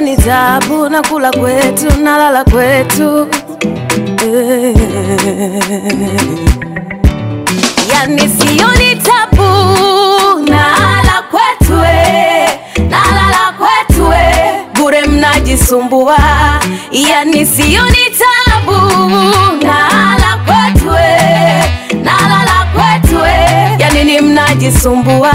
sioni tabu na kula kwetu na lala kwetu. Yani sioni tabu na lala kwetu, na lala kwetu, bure mnajisumbua. Yani sioni tabu na lala kwetu, na lala kwetu, yani ni mnajisumbua.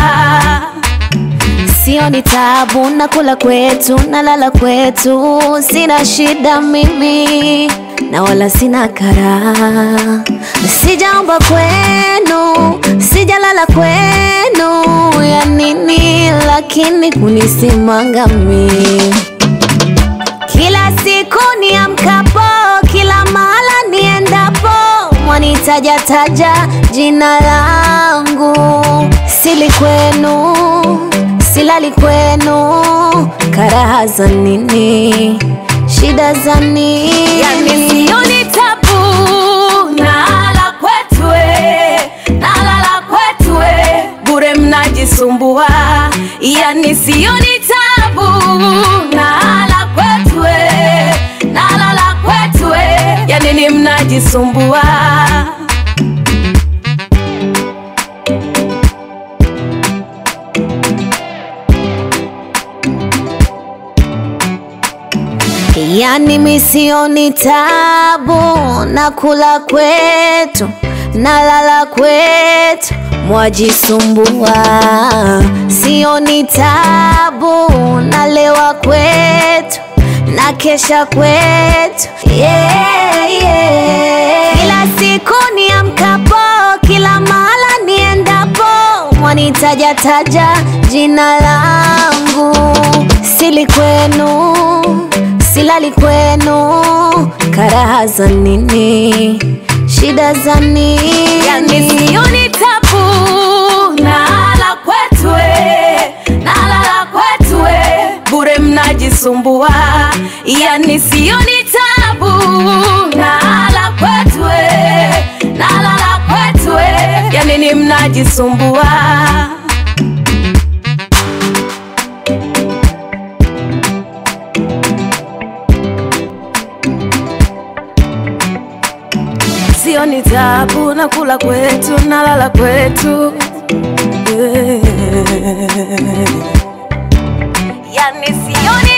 Sioni tabu na kula kwetu na lala kwetu. Sina shida mimi na wala sina kara. Sijaomba kwenu, sijalala kwenu, ya nini lakini kunisimanga mimi. Kila siku niamkapo, kila mahala niendapo, mwanitaja taja jina langu. Sili kwenu, silali kwenu, karaha za nini, shida za nini? Yani sioni tabu na lala kwetu, na lala kwetu, bure mnajisumbua. Yani sioni tabu na lala kwetu, na lala kwetu, yani ni mnajisumbua. Yani misioni tabu na kula kwetu na lala kwetu, mwajisumbua. Sioni tabu na lewa kwetu na kesha kwetu, yeah, yeah. Kila siku niamkapo, kila mahala niendapo, mwanitaja taja jina langu. Sili kwenu, silali kwenu, karaha za nini, shida za nini? Yani sioni tabu na lala kwetu, na lala kwetu, bure mnajisumbua. Yani sioni tabu na lala kwetu, na lala kwetu, yani ni mnajisumbua. Sioni tabu na kula kwetu na lala kwetu, yani sioni